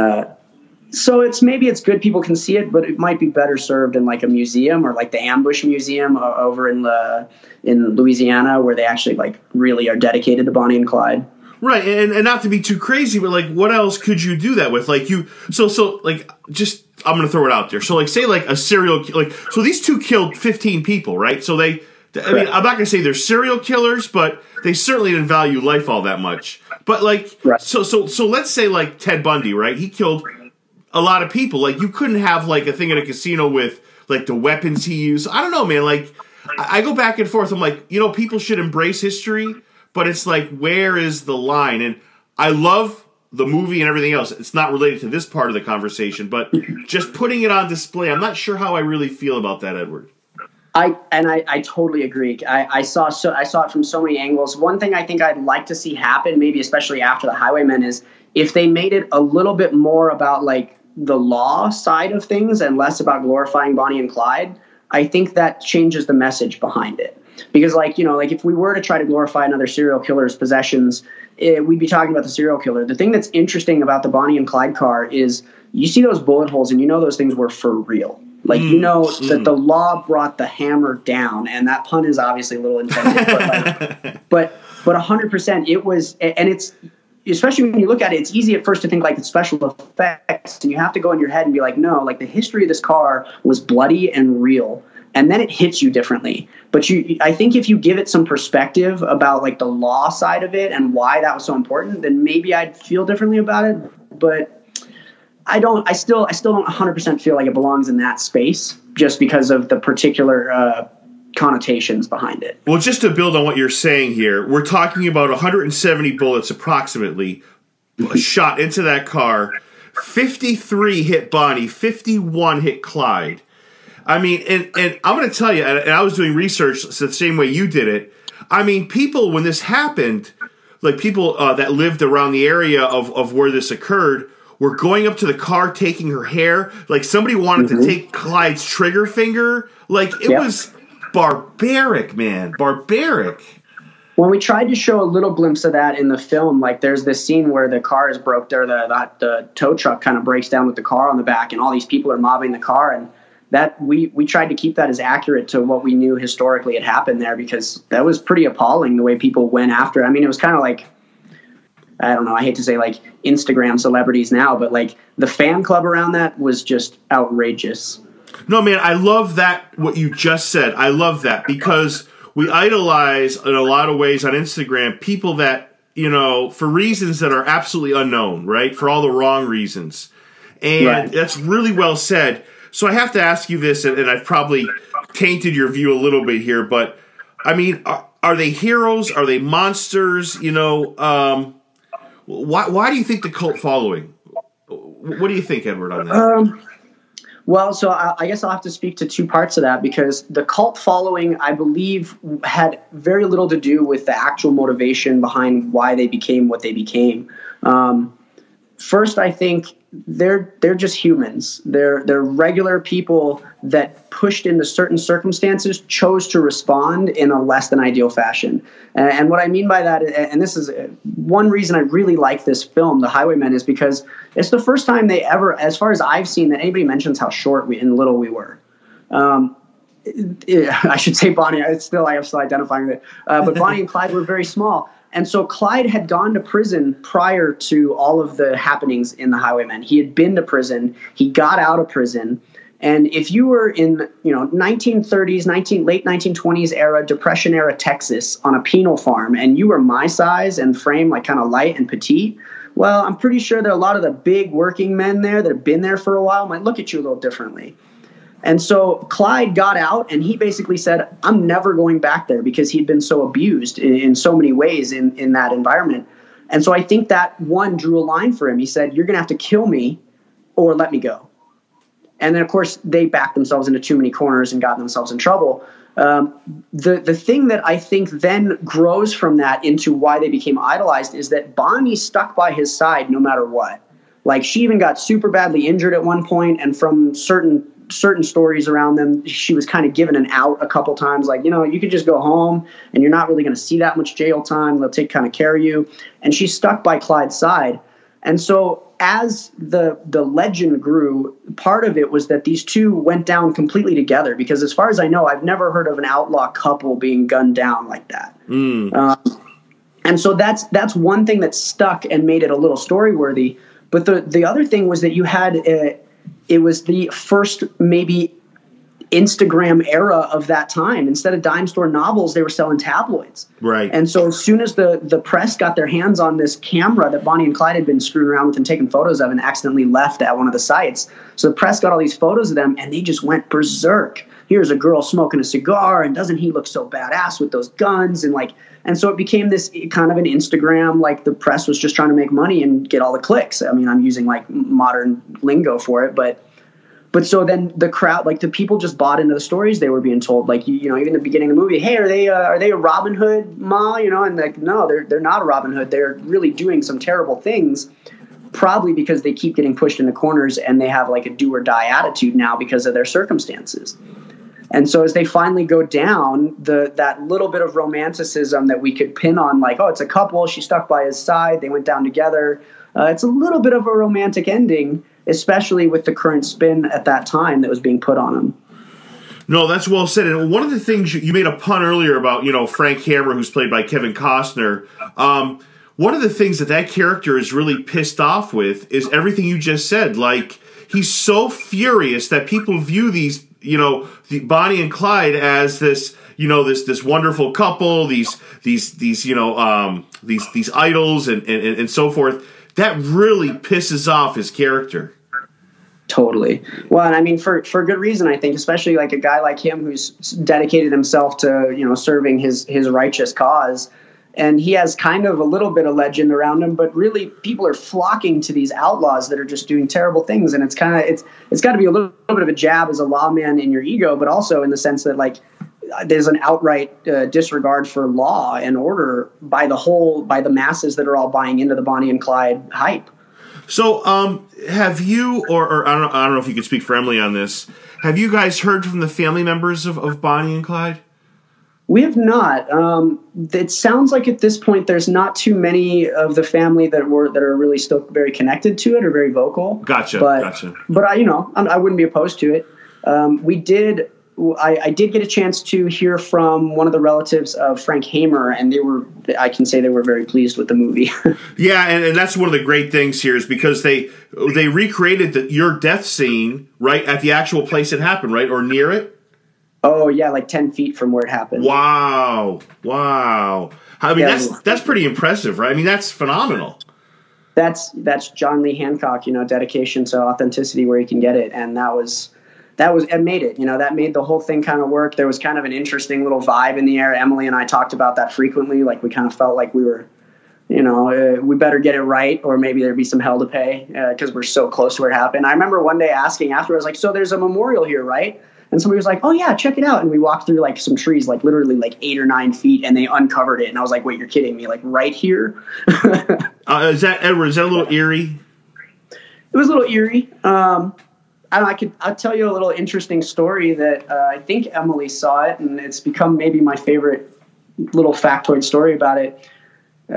So maybe it's good people can see it, but it might be better served in like a museum or like the Ambush Museum over in Louisiana, where they actually like really are dedicated to Bonnie and Clyde. Right, and not to be too crazy, but like what else could you do that with? Like so like just I'm gonna throw it out there. So like say like a serial so these two killed 15 people, right? So I mean, I'm not gonna say they're serial killers, but they certainly didn't value life all that much. But like so let's say like Ted Bundy, right? He killed a lot of people. Like you couldn't have like a thing at a casino with like the weapons he used. I don't know, man. Like I go back and forth. I'm like, people should embrace history, but it's like, where is the line? And I love the movie and everything else. It's not related to this part of the conversation, but just putting it on display, I'm not sure how I really feel about that, Edward. I totally agree. I saw it from so many angles. One thing I think I'd like to see happen, maybe especially after The Highwaymen, is if they made it a little bit more about like the law side of things and less about glorifying Bonnie and Clyde. I think that changes the message behind it. Because like if we were to try to glorify another serial killer's possessions, we'd be talking about the serial killer. The thing that's interesting about the Bonnie and Clyde car is you see those bullet holes and those things were for real. Like, that the law brought the hammer down, and that pun is obviously a little intended, but 100% it was, and it's, especially when you look at it, it's easy at first to think like it's special effects, and you have to go in your head and be like, no, like the history of this car was bloody and real. and then it hits you differently. But I think if you give it some perspective about like the law side of it and why that was so important, then maybe I'd feel differently about it. But I still don't 100% feel like it belongs in that space just because of the particular connotations behind it. Well, just to build on what you're saying here, we're talking about 170 bullets approximately shot into that car. 53 hit Bonnie, 51 hit Clyde. I mean, and I'm going to tell you, and I was doing research the same way you did it. I mean, people, when this happened, like people that lived around the area of where this occurred, were going up to the car, taking her hair. Like somebody wanted to take Clyde's trigger finger. Like it was barbaric, man. Barbaric. When we tried to show a little glimpse of that in the film, like there's this scene where the car is broke there, the tow truck kind of breaks down with the car on the back, and all these people are mobbing the car, and that we tried to keep that as accurate to what we knew historically had happened there, because that was pretty appalling the way people went after it. I mean, it was kind of like, I don't know, I hate to say like Instagram celebrities now, but like the fan club around that was just outrageous. No, man, I love that, what you just said. I love that because we idolize in a lot of ways on Instagram people that, you know, for reasons that are absolutely unknown, right? For all the wrong reasons. And that's really well said. So I have to ask you this, and I've probably tainted your view a little bit here, but I mean, are they heroes? Are they monsters? You know, why do you think the cult following? What do you think, Edward, on that? Well, so I guess I'll have to speak to two parts of that, because the cult following, I believe, had very little to do with the actual motivation behind why they became what they became. First, I think they're just humans. They're regular people that pushed into certain circumstances, chose to respond in a less than ideal fashion. And what I mean by that, and this is one reason I really like this film, The Highwaymen, is because it's the first time they ever, as far as I've seen, that anybody mentions how short and little we were. I should say Bonnie. I'm still identifying it. But Bonnie and Clyde were very small. And so Clyde had gone to prison prior to all of the happenings in The Highwaymen. He had been to prison. He got out of prison. And if you were in, 1930s, late 1920s era, Depression era Texas on a penal farm, and you were my size and frame, like kind of light and petite, well, I'm pretty sure that a lot of the big working men there that have been there for a while might look at you a little differently. And so Clyde got out, and he basically said, I'm never going back there, because he'd been so abused in so many ways in that environment. And so I think that one drew a line for him. He said, you're going to have to kill me or let me go. And then, of course, they backed themselves into too many corners and got themselves in trouble. The thing that I think then grows from that into why they became idolized is that Bonnie stuck by his side no matter what. Like, she even got super badly injured at one point, and from certain stories around them, she was kind of given an out a couple times, like, you could just go home and you're not really going to see that much jail time. They'll take kind of care of you. And she stuck by Clyde's side. And so as the legend grew, part of it was that these two went down completely together, because as far as I know, I've never heard of an outlaw couple being gunned down like that. And so that's one thing that stuck and made it a little story worthy. But the other thing was that you had it was the first maybe Instagram era of that time. Instead of dime store novels, they were selling tabloids. Right. And so as soon as the press got their hands on this camera that Bonnie and Clyde had been screwing around with and taking photos of and accidentally left at one of the sites, so the press got all these photos of them, and they just went berserk. Here's a girl smoking a cigar, and doesn't he look so badass with those guns? And so it became this kind of an Instagram, like the press was just trying to make money and get all the clicks. I mean, I'm using like modern lingo for it, but so then the crowd, like the people just bought into the stories they were being told. Like, even in the beginning of the movie, hey, are they a Robin Hood, Ma? And like, no, they're not a Robin Hood. They're really doing some terrible things, probably because they keep getting pushed into corners and they have like a do or die attitude now because of their circumstances. And so as they finally go down, that little bit of romanticism that we could pin on, like, oh, it's a couple, she stuck by his side, they went down together. It's a little bit of a romantic ending, especially with the current spin at that time that was being put on him. No, that's well said. And one of the things you made a pun earlier about, Frank Hammer, who's played by Kevin Costner. One of the things that character is really pissed off with is everything you just said. Like, he's so furious that people view these the Bonnie and Clyde as this, this wonderful couple, these idols and so forth. That really pisses off his character. Totally. Well, and I mean, for good reason, I think, especially like a guy like him who's dedicated himself to, serving his righteous cause. And he has kind of a little bit of legend around him, but really people are flocking to these outlaws that are just doing terrible things. And it's got to be a little bit of a jab as a lawman in your ego, but also in the sense that like there's an outright disregard for law and order by the masses that are all buying into the Bonnie and Clyde hype. So, have you, or I don't know if you could speak for Emily on this, have you guys heard from the family members of Bonnie and Clyde? We have not. It sounds like at this point there's not too many of the family that are really still very connected to it or very vocal. Gotcha. But I wouldn't be opposed to it. I did get a chance to hear from one of the relatives of Frank Hamer, and I can say they were very pleased with the movie. Yeah, and that's one of the great things here is because they recreated your death scene right at the actual place it happened, right, or near it. Oh yeah, like 10 feet from where it happened. Wow. I mean, that's pretty impressive, right? I mean, that's phenomenal. That's John Lee Hancock, dedication to authenticity where you can get it, and it made it. That made the whole thing kind of work. There was kind of an interesting little vibe in the air. Emily and I talked about that frequently. Like we kind of felt like we were, we better get it right, or maybe there'd be some hell to pay because we're so close to where it happened. I remember one day asking afterwards, like, so there's a memorial here, right? And somebody was like, oh, yeah, check it out. And we walked through like some trees, like literally like 8 or 9 feet, and they uncovered it. And I was like, wait, you're kidding me? Like right here? Is that, Edward, is that a little eerie? It was a little eerie. I'll tell you a little interesting story that I think Emily saw it, and it's become maybe my favorite little factoid story about it. You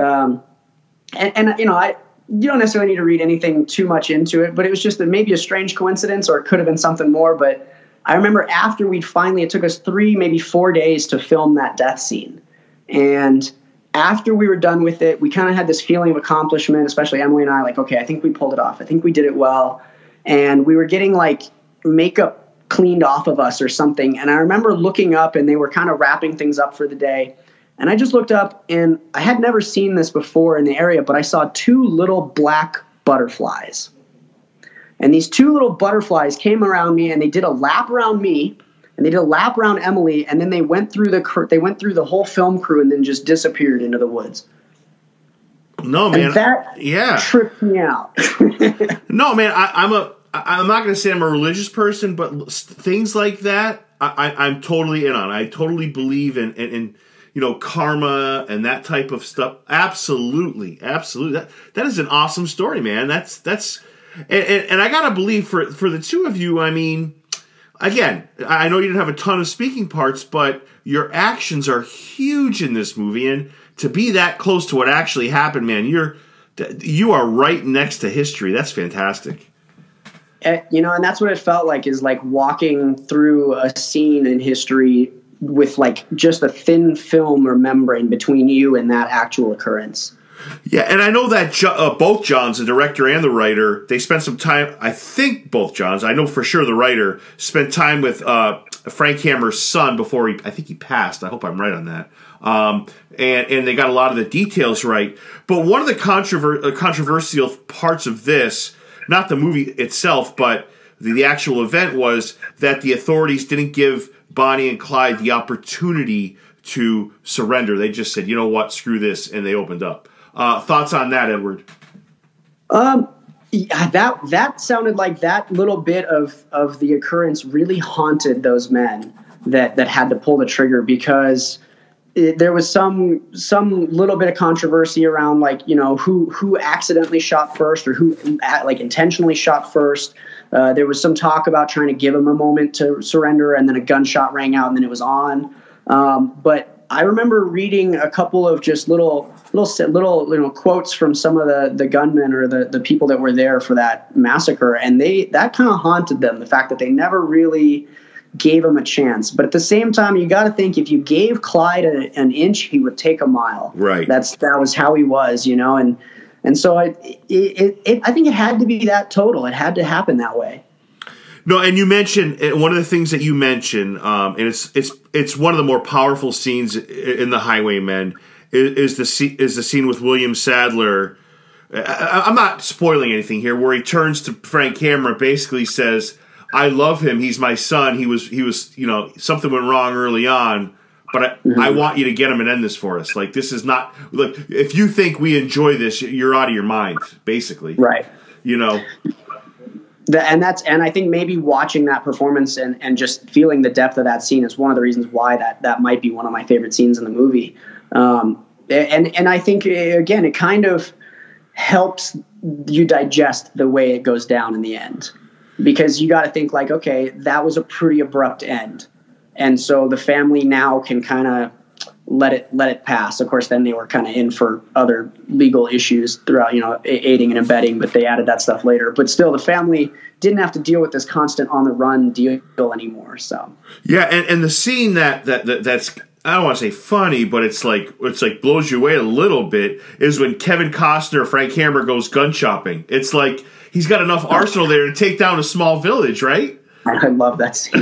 don't necessarily need to read anything too much into it, but it was just maybe a strange coincidence, or it could have been something more. But I remember after it took us 3, maybe 4 days to film that death scene. And after we were done with it, we kind of had this feeling of accomplishment, especially Emily and I, like, okay, I think we pulled it off. I think we did it well. And we were getting like makeup cleaned off of us or something. And I remember looking up, and they were kind of wrapping things up for the day. And I just looked up, and I had never seen this before in the area, but I saw 2 little black butterflies. And these 2 little butterflies came around me, and they did a lap around me, and they did a lap around Emily, and then they went through the whole film crew and then just disappeared into the woods. No, man. And that tripped me out. No, man. I'm not going to say I'm a religious person, but things like that, I'm totally in on. I totally believe in karma and that type of stuff. Absolutely. That is an awesome story, man. That's and I gotta believe for the two of you. I mean, again, I know you didn't have a ton of speaking parts, but your actions are huge in this movie, and to be that close to what actually happened, man, you are right next to history. That's fantastic. And that's what it felt like, is like walking through a scene in history with like just a thin film or membrane between you and that actual occurrence. Yeah, and I know that both Johns, the director and the writer, they spent some time, I think both Johns, I know for sure the writer, spent time with Frank Hamer's son before I think he passed. I hope I'm right on that. And they got a lot of the details right. But one of the controversial parts of this, not the movie itself, but the actual event, was that the authorities didn't give Bonnie and Clyde the opportunity to surrender. They just said, you know what, screw this, and they opened up. Thoughts on that, Edward? Yeah, that sounded like that little bit of the occurrence really haunted those men that had to pull the trigger, because there was some little bit of controversy around, like, who accidentally shot first, or who like intentionally shot first. There was some talk about trying to give him a moment to surrender, and then a gunshot rang out, and then it was on. But I remember reading a couple of just little quotes from some of the gunmen or the people that were there for that massacre, and that kind of haunted them, the fact that they never really gave him a chance. But at the same time, you got to think, if you gave Clyde an inch, he would take a mile. Right. That was how he was, and so I think it had to be that total. It had to happen that way. No, and you mentioned one of the things that you mentioned, and it's one of the more powerful scenes in The Highwaymen is the scene with William Sadler. I'm not spoiling anything here, where he turns to Frank Camera, basically says, "I love him. He's my son. He was something went wrong early on, but I want you to get him and end this for us. Like, this is not look. If you think we enjoy this, you're out of your mind, basically, right? And I think maybe watching that performance and just feeling the depth of that scene is one of the reasons why that might be one of my favorite scenes in the movie. And I think, again, it kind of helps you digest the way it goes down in the end, because you got to think like, okay, that was a pretty abrupt end. And so the family now can kind of let it pass. Of course, then they were kind of in for other legal issues throughout, aiding and abetting, but they added that stuff later. But still, the family didn't have to deal with this constant on the run deal anymore. So yeah, and the scene that's, I don't want to say funny, but it's like blows you away a little bit, is when Kevin Costner, Frank Hammer, goes gun shopping. It's like he's got enough arsenal there to take down a small village, right? I love that scene.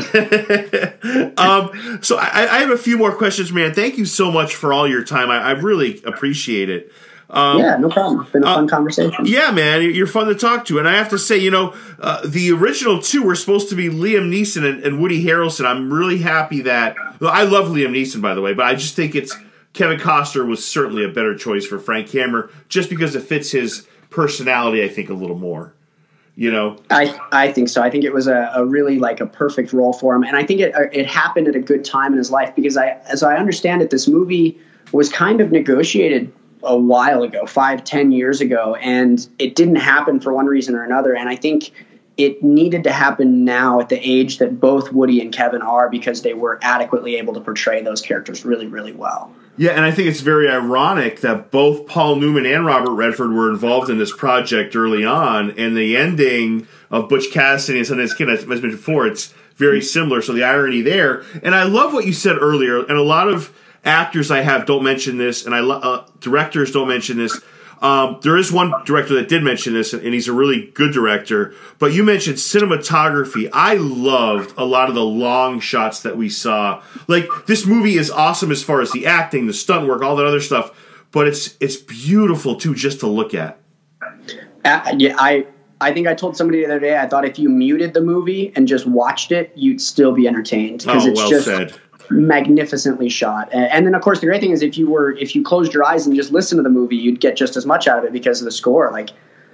So I have a few more questions, man. Thank you so much for all your time. I really appreciate it. Yeah, no problem. It's been a fun conversation. Yeah, man, you're fun to talk to. And I have to say, the original two were supposed to be Liam Neeson and Woody Harrelson. I'm really happy that... Well, I love Liam Neeson, by the way, but I just think Kevin Costner was certainly a better choice for Frank Hammer, just because it fits his personality, I think, a little more. I think so. I think it was a really like a perfect role for him, and I think it happened at a good time in his life, because as I understand it, this movie was kind of negotiated a while ago, 5-10 years ago, and it didn't happen for one reason or another. And I think it needed to happen now at the age that both Woody and Kevin are, because they were adequately able to portray those characters really, really well. Yeah, and I think it's very ironic that both Paul Newman and Robert Redford were involved in this project early on, and the ending of Butch Cassidy and Sundance Kid, as I mentioned before, it's very similar, so the irony there. And I love what you said earlier, and a lot of actors I have don't mention this, and directors don't mention this. There is one director that did mention this, and he's a really good director. But you mentioned cinematography. I loved a lot of the long shots that we saw. Like, this movie is awesome as far as the acting, the stunt work, all that other stuff. But it's beautiful, too, just to look at. Yeah, I think I told somebody the other day, I thought if you muted the movie and just watched it, you'd still be entertained. Because it's just said. Magnificently shot. And then, of course, the great thing is if you closed your eyes and just listened to the movie, you'd get just as much out of it because of the score. Like,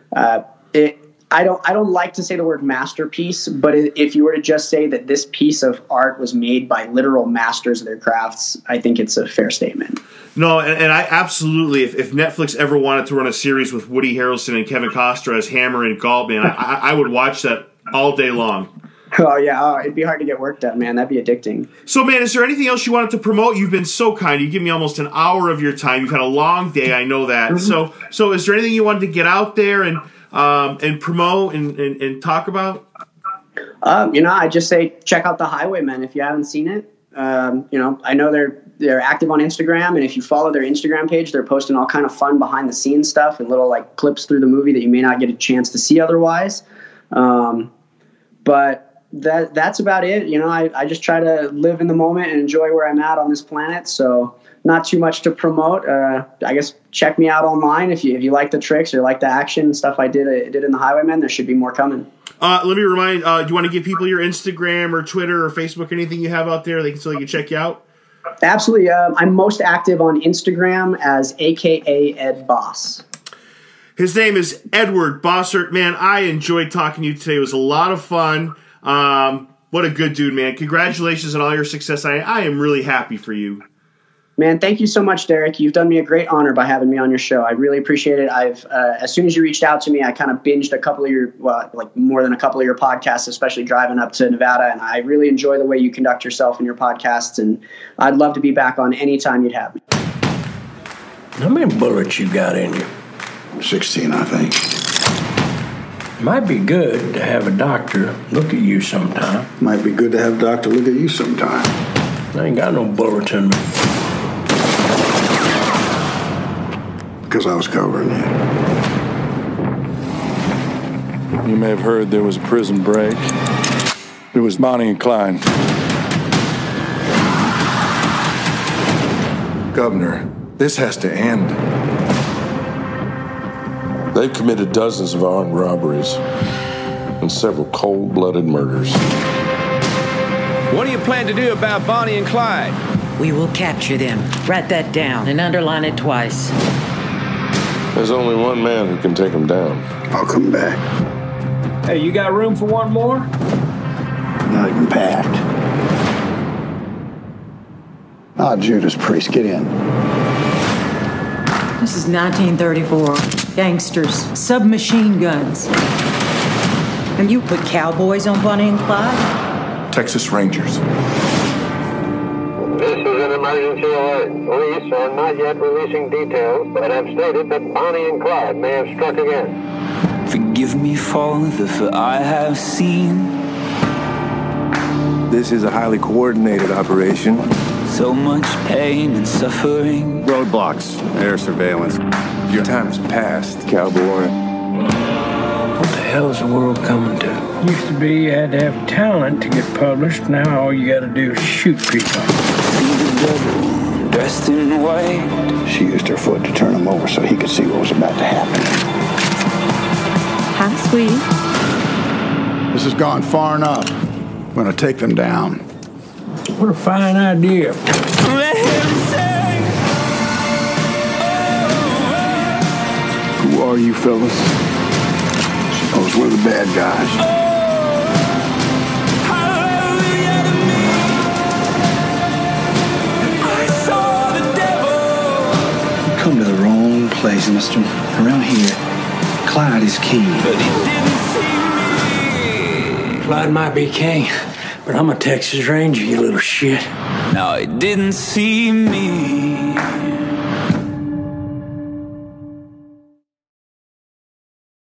I don't like to say the word masterpiece, but if you were to just say that this piece of art was made by literal masters of their crafts, I think it's a fair statement. No, and I absolutely, if Netflix ever wanted to run a series with Woody Harrelson and Kevin Costner as Hammer and Galt, man, I would watch that all day long. Oh, yeah. It'd be hard to get work done, man. That'd be addicting. So, man, is there anything else you wanted to promote? You've been so kind. You give me almost an hour of your time. You've had a long day. I know that. Mm-hmm. So is there anything you wanted to get out there and promote and talk about? I just say check out The Highwaymen if you haven't seen it. I know they're active on Instagram, and if you follow their Instagram page, they're posting all kind of fun behind the scenes stuff and little like clips through the movie that you may not get a chance to see otherwise. But that's about it. I just try to live in the moment and enjoy where I'm at on this planet. So not too much to promote. I guess check me out online if you like the tricks or like the action and stuff I did in The Highwaymen. There should be more coming. Let me remind, do you want to give people your Instagram or Twitter or Facebook, anything you have out there so they can check you out? Absolutely. I'm most active on Instagram as AKA Ed Boss. His name is Edward Bossert. Man, I enjoyed talking to you today. It was a lot of fun. What a good dude, man. Congratulations on all your success. I am really happy for you. Man, thank you so much, Derek. You've done me a great honor by having me on your show. I really appreciate it. I've as soon as you reached out to me, I kind of binged more than a couple of your podcasts, especially driving up to Nevada. And I really enjoy the way you conduct yourself in your podcasts. And I'd love to be back on any time you'd have me. How many bullets you got in you? 16, I think. Might be good to have a doctor look at you sometime. Might be good to have a doctor look at you sometime. I ain't got no bullets in me. Because I was covering you. You may have heard there was a prison break. It was Bonnie and Clyde. Governor, this has to end. They've committed dozens of armed robberies and several cold-blooded murders. What do you plan to do about Bonnie and Clyde? We will capture them. Write that down and underline it twice. There's only one man who can take them down. I'll come back. Hey, you got room for one more? Not even packed. Ah, Judas Priest, get in. This is 1934. Gangsters, submachine guns. And you put cowboys on Bonnie and Clyde? Texas Rangers. This is an emergency alert. Police are not yet releasing details, but have stated that Bonnie and Clyde may have struck again. Forgive me, Father, for I have seen. This is a highly coordinated operation. So much pain and suffering. Roadblocks, air surveillance. Your time has passed, cowboy. What the hell is the world coming to? Used to be you had to have talent to get published. Now all you got to do is shoot people. See the devil dressed in white. She used her foot to turn him over so he could see what was about to happen. Hi, sweetie. This has gone far enough. I'm going to take them down. What a fine idea. Who are you fellas? Suppose we're the bad guys. You come to the wrong place, mister. Around here, Clyde is king. Clyde might be king, but I'm a Texas Ranger, you little shit. No, it didn't see me.